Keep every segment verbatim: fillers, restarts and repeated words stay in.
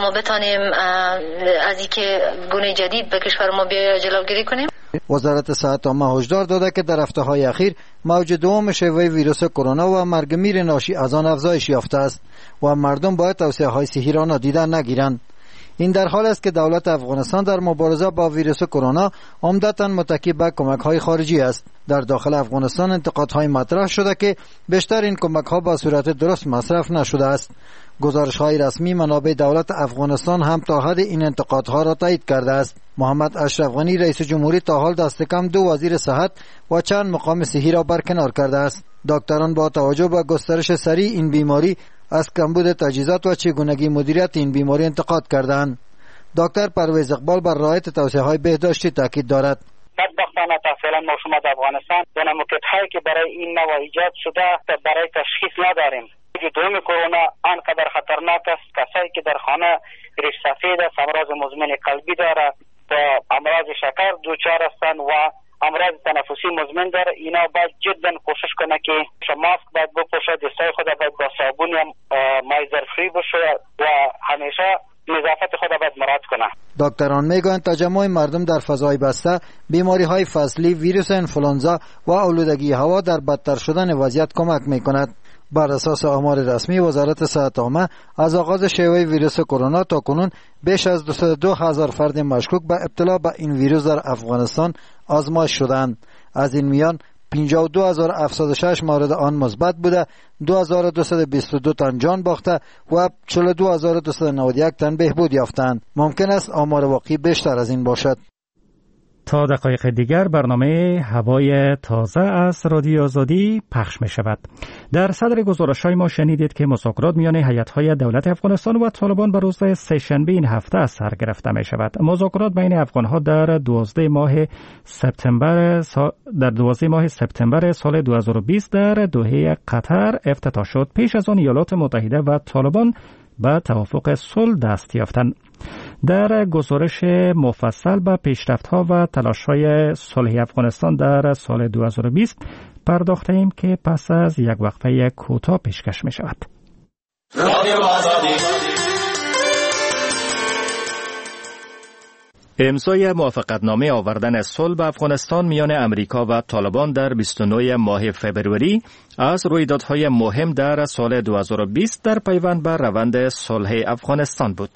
ما بتانیم از اینکه گونه جدید به کشور ما بیاید جلوگیری کنیم. وزارت صحت عامه هشدار داده که در هفته‌های اخیر موج دوم شیوع ویروس کرونا و مرگ میر ناشی از آن افزایش یافته است و مردم باید توصیه‌های صحی را نادیده نگیرند. این در حال است که دولت افغانستان در مبارزه با ویروس کرونا عمدتاً متکی به کمک‌های خارجی است. در داخل افغانستان انتقادهای مطرح شده که بیشتر این کمک‌ها به صورت درست مصرف نشده است. گزارش‌های رسمی منابع دولت افغانستان هم تا حد این انتقادها را تایید کرده است. محمد اشرف غنی رئیس جمهوری تا حال دست کم دو وزیر صحت و چند مقام صحی را برکنار کرده است. دکتران با توجه به گسترش سریع این بیماری از کمبود تجهیزات و چگونگی مدیریت این بیماری انتقاد کردند. دکتر پرویز اقبال بر رعایت توصیه‌های بهداشتی تاکید دارد. بدبختانه تا فعلا ما شما در افغانستان دینامیک‌هایی که برای این نوع ایجاد شده برای تشخیص نداریم. دوم کرونا آنقدر خطرناک است کسایی که در خانه ریش سفید است، امراض مزمن قلبی دارد و امراض شکر دچار هستند و امراض تنفسی مزمن داره، اینا باید جدا کوشش کنه که ماسک باید بپوشه، دستای خود باید با صابون یا مای ظرفی بشه و همیشه نظافت خود باید مراعات کنه. دکتران میگویند تجمع مردم در فضای بسته، بیماری های فصلی، ویروس انفلانزا و آلودگی هوا در بدتر شدن وضعیت کمک میکند. بر اساس آمار رسمی وزارت صحت عامه از آغاز شیوع ویروس کرونا تا کنون بیش از دویست و دو هزار فرد مشکوک به ابتلا به این ویروس در افغانستان آزمایش شدند. از این میان پنجاه و دو هزار و هفتصد و شش مورد آن مثبت بوده، دو هزار و دویست و بیست و دو تن جان باخته و چهل و دو هزار و دویست و نود و یک تن بهبود یافتند. ممکن است آمار واقعی بیشتر از این باشد. تا دقایق دیگر برنامه هوای تازه از رادیو آزادی پخش می شود. در صدر گزارش‌های ما شنیدید که مذاکرات میان هیئت‌های دولت افغانستان و طالبان به روز سه‌شنبه این هفته از سر گرفته می شود. مذاکرات بین افغان‌ها در دوازده ماه سپتامبر سا... در دوازده ماه سپتامبر سال دو هزار و بیست در دوحه قطر افتتاح شد. پیش از آن ایالات متحده و طالبان به توافق صلح دست یافتند. در گزارش مفصل به پیشرفت‌ها و تلاش‌های صلح افغانستان در سال دو هزار و بیست پرداخته‌ایم که پس از یک وقفه کوتاه پیشکش می‌شود. امضای موافقتنامه آوردن صلح به افغانستان میان امریکا و طالبان در بیست و نه ماه فوریه از رویدادهای مهم در سال دو هزار و بیست در پیوند به روند صلح افغانستان بود.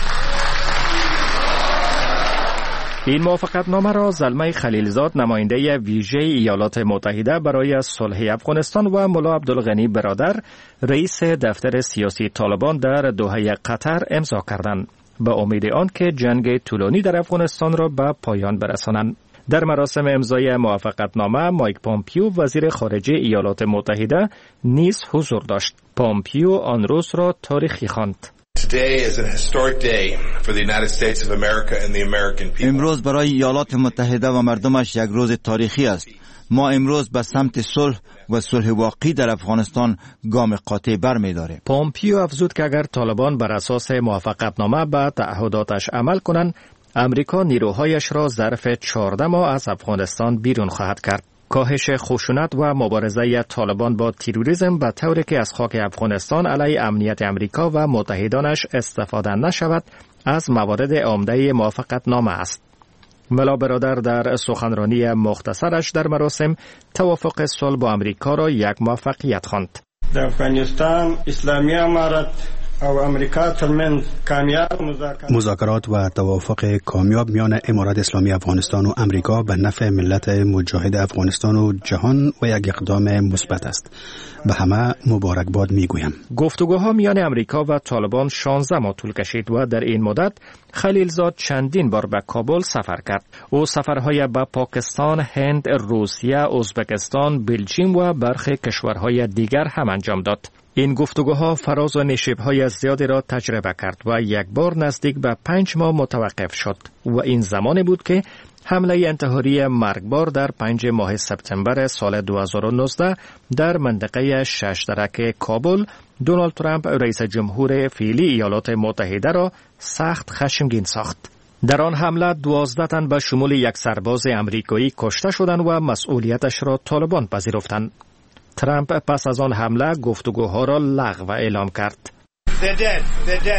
این موافقتنامه را زلمه خلیلزاد نماینده ویژه ایالات متحده برای صلح افغانستان و ملا عبدالغنی برادر رئیس دفتر سیاسی طالبان در دوحه قطر امضا کردند به امید آن که جنگ طولانی در افغانستان را به پایان برسانند. در مراسم امضای موافقتنامه مایک پومپیو وزیر خارجه ایالات متحده نیز حضور داشت. پومپیو آن روز را تاریخی خواند. امروز برای ایالات متحده و مردمش یک روز تاریخی است. ما امروز به سمت صلح و صلح واقعی در افغانستان گام قاطع برمی‌داریم. پومپیو افزود که اگر طالبان بر اساس موافقتنامه به تعهداتش عمل کنند، امریکا نیروهایش را ظرف چهارده ماه از افغانستان بیرون خواهد کرد. کاهش خشونت و مبارزه طالبان با تروریسم به طوری که از خاک افغانستان علیه امنیت امریکا و متحدانش استفاده نشود از موارد عمده موافقتنامه است. ملا برادر در سخنرانی مختصرش در مراسم توافق صلح با امریکا را یک موفقیت خواند. در افغانستان اسلامی امارت او امریکا ترمن کامیاب مذاکرات و توافق کامیاب میان امارت اسلامی افغانستان و امریکا به نفع ملت مجاهد افغانستان و جهان و یک اقدام مثبت است. به همه مبارکباد میگویم. گفتگوها میان امریکا و طالبان شانزده ماه طول کشید و در این مدت خلیلزاد چندین بار به کابل سفر کرد. او سفرهای به پاکستان، هند، روسیه، ازبکستان، بلژیم و برخی کشورهای دیگر هم انجام داد. این گفتگوها فراز و نشیب‌های زیادی را تجربه کرد و یک بار نزدیک به پنج ماه متوقف شد و این زمانی بود که حمله انتحاری مرگبار در پنج ماه سپتامبر سال دو هزار و نوزده در منطقه شش درک کابل دونالد ترامپ رئیس جمهور فعلی ایالات متحده را سخت خشمگین ساخت. در آن حمله دوازده تن به شمول یک سرباز امریکایی کشته شدند و مسئولیتش را طالبان پذیرفتند. ترامپ پس از آن حمله گفتگوها را لغو اعلام کرد.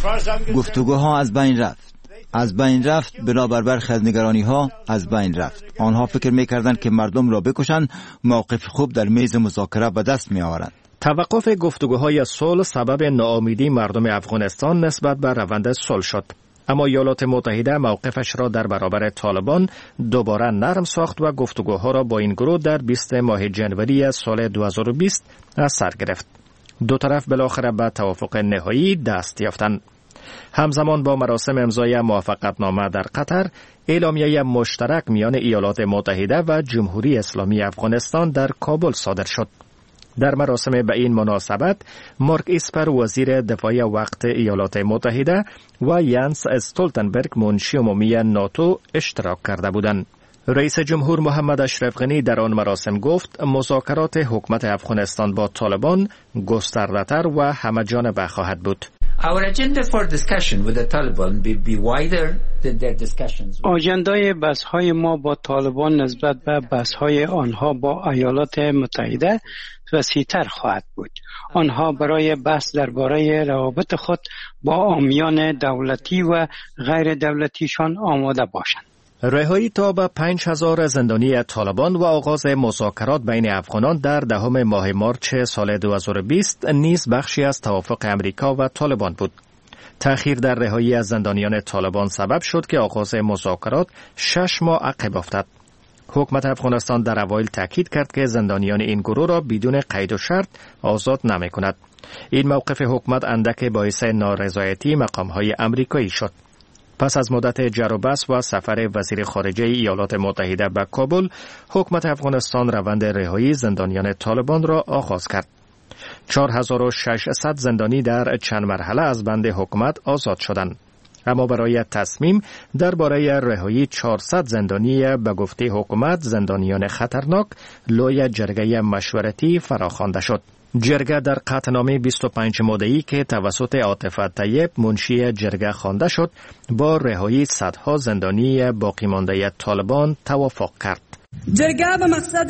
گفتگوها از بین رفت. از بین رفت بنابر برخی از نگرانی ها از بین رفت. آنها فکر میکردند که مردم را بکشند، موقف خوب در میز مذاکره به دست می آورند. توقف گفتگوهای صلح سبب ناامیدی مردم افغانستان نسبت به روند صلح شد. اما ایالات متحده موقفش را در برابر طالبان دوباره نرم ساخت و گفتگوها را با این گروه در بیستم ماه جنوری سال دو هزار و بیست از سر گرفت. دو طرف بالاخره به توافق نهایی دست یافتند. همزمان با مراسم امضای موافقتنامه در قطر، اعلامیه مشترک میان ایالات متحده و جمهوری اسلامی افغانستان در کابل صادر شد. در مراسم به این مناسبت، مارک اسپر وزیر دفاع وقت ایالات متحده و یانس استولتنبرگ منشی عمومی ناتو اشتراک کرده بودند. رئیس جمهور محمد اشرف غنی در آن مراسم گفت مذاکرات حکومت افغانستان با طالبان گسترده‌تر و همه‌جانبه خواهد بود. Our agenda for discussion with the Taliban be, be wider than their discussions. آجندای بحث‌های ما با طالبان نسبت به بحث‌های آنها با ایالات متحده وسیع‌تر خواهد بود. آنها برای بحث درباره روابط خود با عامیان دولتی و غیر دولتیشان آماده باشند. رهایی تا به پنج هزار زندانی طالبان و آغاز مذاکرات بین افغانان در دهم ماه مارچ سال دو هزار و بیست نیز بخشی از توافق امریکا و طالبان بود. تأخیر در رهایی از زندانیان طالبان سبب شد که آغاز مذاکرات شش ماه عقب افتاد. حکومت افغانستان در اوایل تاکید کرد که زندانیان این گروه را بدون قید و شرط آزاد نمی‌کند. این موقف حکومت اندک باعث نارضایتی مقام‌های آمریکایی شد. پس از مدت جر و بحث و سفر وزیر خارجه ایالات متحده به کابل، حکومت افغانستان روند رهایی زندانیان طالبان را آغاز کرد. چهار هزار و ششصد زندانی در چند مرحله از بند حکومت آزاد شدند. اما برای تصمیم درباره رهایی چهارصد زندانی به گفته حکومت زندانیان خطرناک، لوی جرگه مشورتی فراخوانده شد. جرگه در قطعنامه بیست و پنج ماده‌ای که توسط عاطف طیب منشی جرگه خوانده شد، با رهایی صدها زندانی باقی مانده طالبان توافق کرد. جرگه به مقصد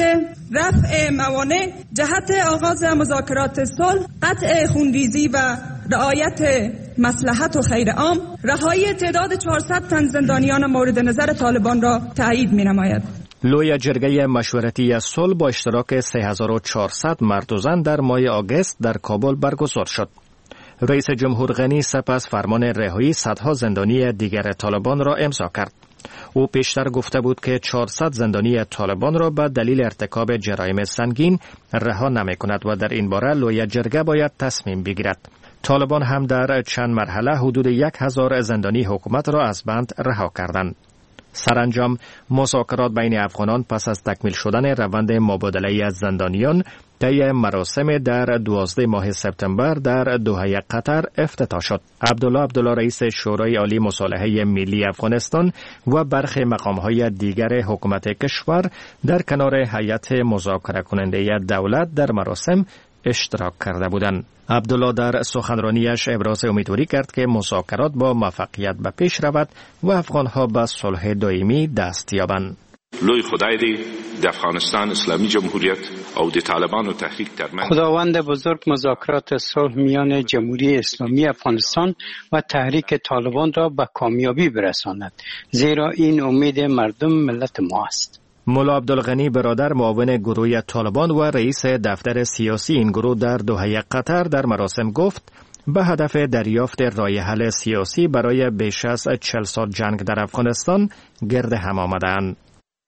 رفع موانع جهت آغاز مذاکرات صلح، قطع خونریزی و رعایت مصلحت و خیر عام، رهایی تعداد چهارصد تن زندانیان مورد نظر طالبان را تایید می‌نماید. لوی جرگه مشورتی صلح با اشتراک سه هزار و چهارصد مرد و زن در ماه آگوست در کابل برگزار شد. رئیس جمهور غنی سپس فرمان رهایی صدها زندانی دیگر طالبان را امضا کرد. او پیشتر گفته بود که چهارصد زندانی طالبان را به دلیل ارتکاب جرایم سنگین رها نمی‌کند و در این باره لوی جرگه باید تصمیم بگیرد. طالبان هم در چند مرحله حدود یک هزار زندانی حکومت را از بند رها کردند. سرانجام مذاکرات بین افغانان پس از تکمیل شدن روند مبادله از زندانیان طی مراسم در دوازده ماه سپتامبر در دوحه قطر افتتاح شد. عبدالله عبدالله رئیس شورای عالی مصالحه ملی افغانستان و برخی مقام‌های دیگر حکومت کشور در کنار هیئت مذاکره کننده دولت در مراسم اشتراک کرده بودند. عبدالله در سخنرانیش ابراز امیدواری کرد که مذاکرات با موفقیت به پیش رود و افغانها به صلح دائمی دست یابند. لوی خدای دی د افغانستان اسلامی جمهوریت او د طالبانو تحریک ترمن خداوند بزرگ مذاکرات صلح میان جمهوری اسلامی افغانستان و تحریک طالبان را به کامیابی برساند، زیرا این امید مردم ملت ما است. مولا عبدالغنی برادر معاون گروه طالبان و رئیس دفتر سیاسی این گروه در دوحه قطر در مراسم گفت به هدف دریافت راه حل سیاسی برای بیش از چهل سال جنگ در افغانستان گرد هم آمدند.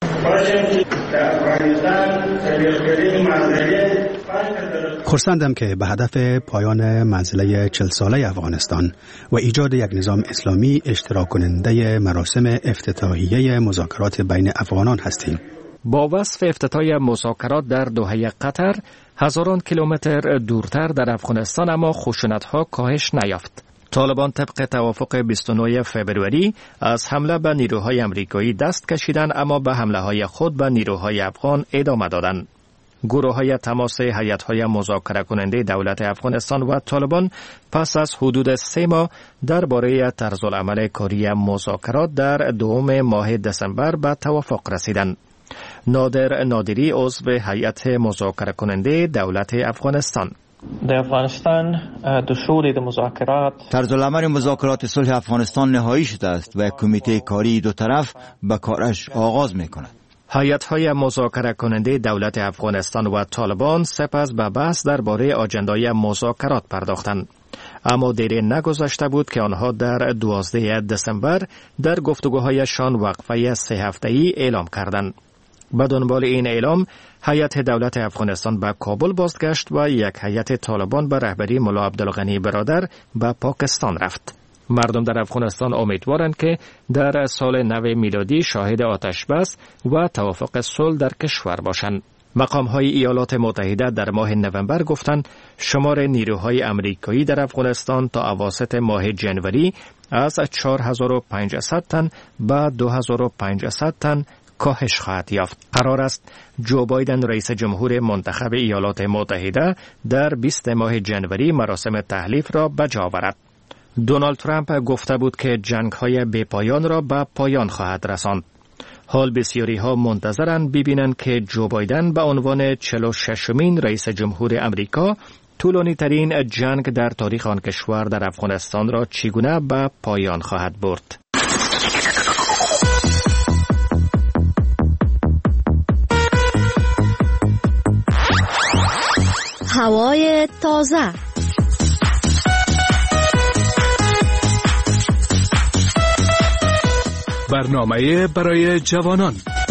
خرسندم که به هدف پایان منزله چهل ساله افغانستان و ایجاد یک نظام اسلامی اشتراک کننده مراسم افتتاحیه مذاکرات بین افغانان هستیم. با وصف افتتاح مذاکرات در دوحه قطر، هزاران کیلومتر دورتر در افغانستان اما خشونت‌ها کاهش نیافت. طالبان طبق توافق بیست و نه فوریه از حمله به نیروهای آمریکایی دست کشیدند، اما به حمله‌های خود به نیروهای افغان ادامه دادند. گروه‌های تماس هیئت‌های مذاکره کننده دولت افغانستان و طالبان پس از حدود سه ماه درباره طرزالعمل کاری مذاکرات در دوم ماه دسامبر به توافق رسیدند. نادر نادری عضو هیئت مذاکره کننده دولت افغانستان: در افغانستان دستور مذاکرات طرز العمل مذاکرات صلح افغانستان نهایی شده است و کمیته کاری دو طرف به کارش آغاز می‌کند. هیئت‌های مذاکره کننده دولت افغانستان و طالبان سپس به بحث درباره آجندای مذاکرات پرداختند. اما دیری نگذشته بود که آنها در دوازده دسامبر در گفتگوهایشان وقفه سه هفته‌ای اعلام کردند. به دنبال این اعلام هیئت دولت افغانستان به کابل بازگشت و یک هیئت طالبان به رهبری ملا عبدالغنی برادر به پاکستان رفت. مردم در افغانستان امیدوارند که در سال نو میلادی شاهد آتش بس و توافق صلح در کشور باشند. مقام‌های ایالات متحده در ماه نوامبر گفتند شمار نیروهای آمریکایی در افغانستان تا اواسط ماه جنوری از چهار هزار و پانصد تن به دو هزار و پانصد تن کاهش خواهد یافت. قرار است جو بایدن رئیس جمهور منتخب ایالات متحده در بیست ماه جنوری مراسم تحلیف را به جا آورد. دونالد ترامپ گفته بود که جنگ‌های بی‌پایان را به پایان خواهد رساند. حال بسیاری ها منتظرند ببینند که جو بایدن به عنوان چهل و ششمین رئیس جمهور امریکا طولانی ترین جنگ در تاریخ آن کشور در افغانستان را چگونه به پایان خواهد برد. هوای تازه. برنامه برای جوانان.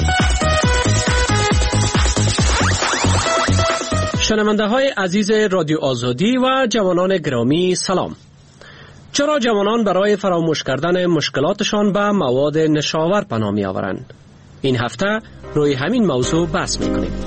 شنونده های عزیز رادیو آزادی و جوانان گرامی سلام. چرا جوانان برای فراموش کردن مشکلاتشان به مواد نشاور پناه می آورند؟ این هفته روی همین موضوع بحث می کنیم.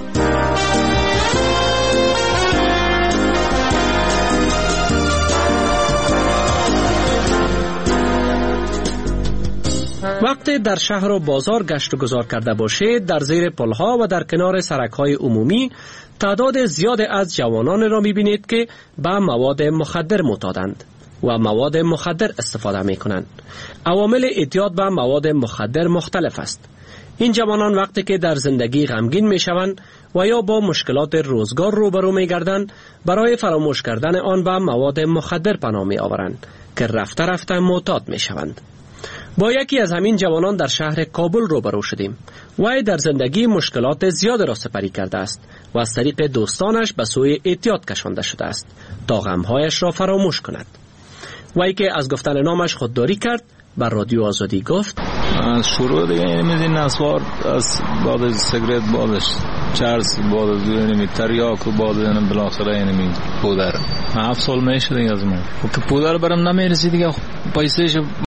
وقتی در شهر و بازار گشت و گذار کرده باشید، در زیر پلها و در کنار سرک‌های عمومی تعداد زیاد از جوانان را می‌بینید که به مواد مخدر معتادند و مواد مخدر استفاده می‌کنند. عوامل اعتیاد به مواد مخدر مختلف است. این جوانان وقتی که در زندگی غمگین می‌شوند و یا با مشکلات روزگار روبرو می‌گردند، برای فراموش کردن آن به مواد مخدر پناه می‌آورند که رفته رفته معتاد می‌شوند. با یکی از همین جوانان در شهر کابل روبرو شدیم. وی در زندگی مشکلات زیاد را سپری کرده است و از طریق دوستانش به سوی اعتیاد کشانده شده است تا غمهایش را فراموش کند. وی که از گفتن نامش خودداری کرد، بر رادیو آزادی گفت: از شروع دیگه اینمی نسوار، از بعد سیگرت، بعدش چرس، بعد از اینمی تریاک و بعد اینم بالاخره اینمی پودر. هفت سال میشه دیگه از من. که پودر برام نمیرسی دیگه، پیسهش